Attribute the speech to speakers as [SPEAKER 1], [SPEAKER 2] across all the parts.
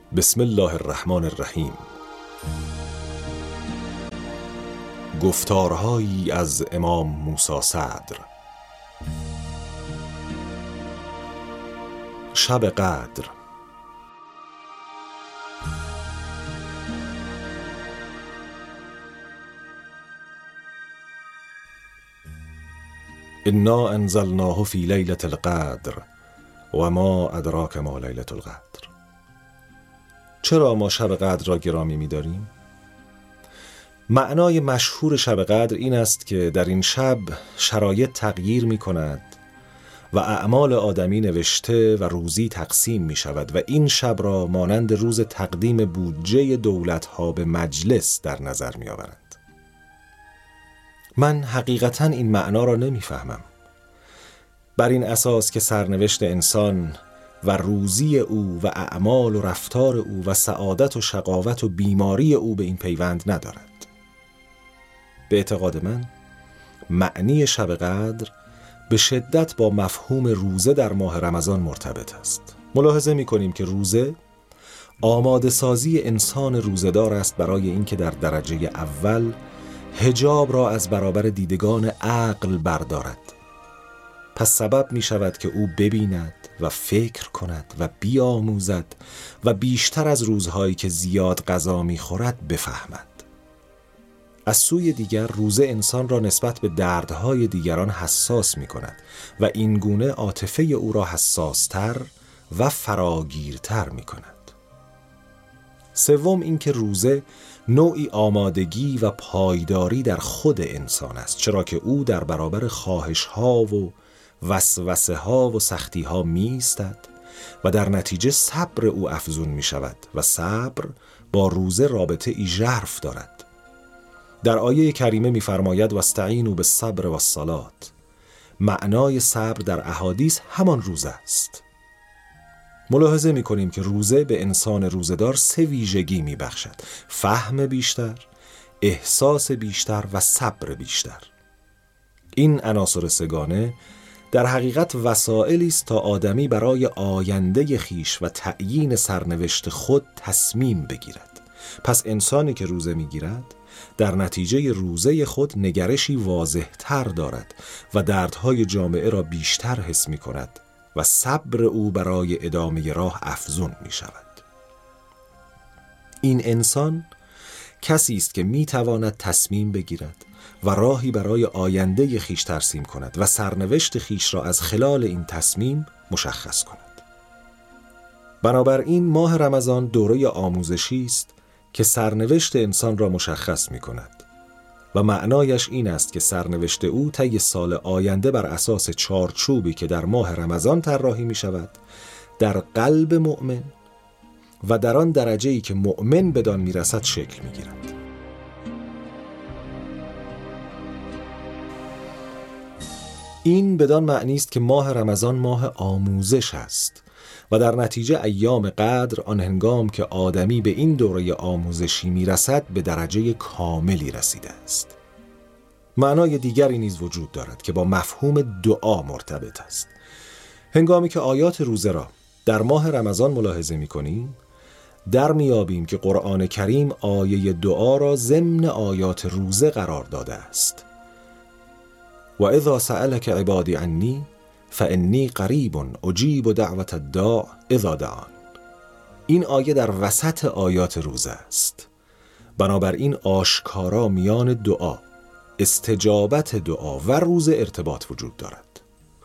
[SPEAKER 1] بسم الله الرحمن الرحیم. گفتارهایی از امام موسی صدر. شب قدر. انا انزلناه فی لیلة القدر و ما ادراک ما لیلة القدر. چرا ما شب قدر را گرامی می‌داریم؟ معنای مشهور شب قدر این است که در این شب شرایط تغییر می‌کند و اعمال آدمی نوشته و روزی تقسیم می‌شود و این شب را مانند روز تقدیم بودجه دولت‌ها به مجلس در نظر می‌آورند. من حقیقتاً این معنا را نمی‌فهمم. بر این اساس که سرنوشت انسان و روزی او و اعمال و رفتار او و سعادت و شقاوت و بیماری او به این پیوند ندارد. به اعتقاد من معنی شب قدر به شدت با مفهوم روزه در ماه رمضان مرتبط است. ملاحظه می‌کنیم که روزه آماده سازی انسان روزه‌دار است برای اینکه در درجه اول حجاب را از برابر دیدگان عقل بردارد. پس سبب می شود که او ببیند و فکر کند و بیاموزد و بیشتر از روزهایی که زیاد غذا می خورد بفهمد. از سوی دیگر روزه انسان را نسبت به دردهای دیگران حساس می کند و این گونه عاطفه او را حساستر و فراگیرتر می کند. سوم اینکه روزه نوعی آمادگی و پایداری در خود انسان است، چرا که او در برابر خواهش‌ها و وسوسه‌ها و سختی‌ها می‌ایستد و در نتیجه صبر او افزون می‌شود و صبر با روزه رابطه ای ژرف دارد. در آیه کریمه می‌فرماید واستعینوا بالصبر والصلاة. معنای صبر در احادیث همان روزه است. ملاحظه می‌کنیم که روزه به انسان روزه‌دار سه ویژگی می‌بخشد: فهم بیشتر، احساس بیشتر و صبر بیشتر. این عناصر سگانه در حقیقت وسائلی است تا آدمی برای آینده خیش و تعیین سرنوشت خود تصمیم بگیرد. پس انسانی که روزه میگیرد در نتیجه روزه خود نگرشی واضح تر دارد و دردهای جامعه را بیشتر حس می کند و صبر او برای ادامه راه افزون می شود. این انسان کسی است که می تواند تصمیم بگیرد و راهی برای آینده خیش ترسیم کند و سرنوشت خیش را از خلال این تصمیم مشخص کند. بنابراین ماه رمضان دوره آموزشی است که سرنوشت انسان را مشخص می کند و معنایش این است که سرنوشت او طی سال آینده بر اساس چارچوبی که در ماه رمضان طراحی می شود در قلب مؤمن و در آن درجه‌ای که مؤمن بدان می رسد شکل می گیرد. این بدان معنی است که ماه رمضان ماه آموزش است و در نتیجه ایام قدر آن هنگام که آدمی به این دوره آموزشی میرسد به درجه کاملی رسیده است. معنای دیگری نیز وجود دارد که با مفهوم دعا مرتبط است. هنگامی که آیات روزه را در ماه رمضان ملاحظه می‌کنیم، در میابیم که قرآن کریم آیه دعا را ضمن آیات روزه قرار داده است. و اذا سألك عبادی عنی فانی قریب اجیب دعوت الداع اذا دعان. این آیه در وسط آیات روزه است. بنابراین آشکارا میان دعا، استجابت دعا و روزه ارتباط وجود دارد.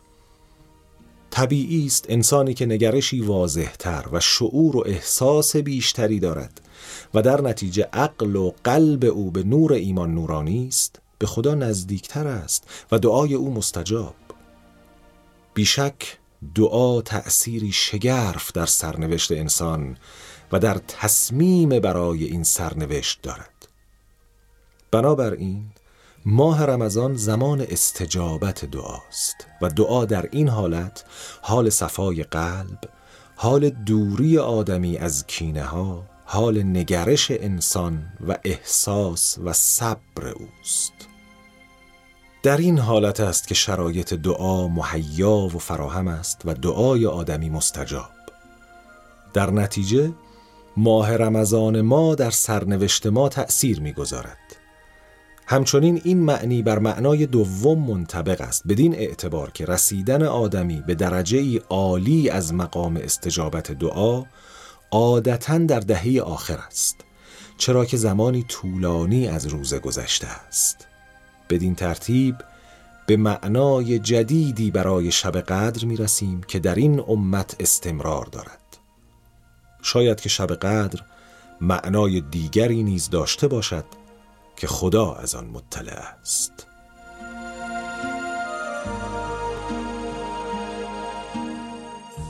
[SPEAKER 1] طبیعی است انسانی که نگرشی واضح‌تر و شعور و احساس بیشتری دارد و در نتیجه عقل و قلب او به نور ایمان نورانی است، به خدا نزدیکتر است و دعای او مستجاب. بیشک دعا تأثیری شگرف در سرنوشت انسان و در تصمیم برای این سرنوشت دارد. بنابراین ماه رمضان زمان استجابت دعاست و دعا در این حالت حال صفای قلب، حال دوری آدمی از کینه‌ها، حال نگرش انسان و احساس و صبر اوست. در این حالت است که شرایط دعا مهیا و فراهم است و دعای آدمی مستجاب. در نتیجه ماه رمضان ما در سرنوشت ما تأثیر می‌گذارد. همچنین این معنی بر معنای دوم منطبق است، بدین اعتبار که رسیدن آدمی به درجه‌ای عالی از مقام استجابت دعا عادتاً در دهه آخر است، چرا که زمانی طولانی از روزه گذشته است. بدین ترتیب به معنای جدیدی برای شب قدر می رسیم که در این امت استمرار دارد. شاید که شب قدر معنای دیگری نیز داشته باشد که خدا از آن مطلع است.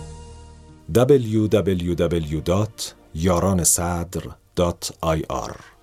[SPEAKER 1] www.yaranesadr.ir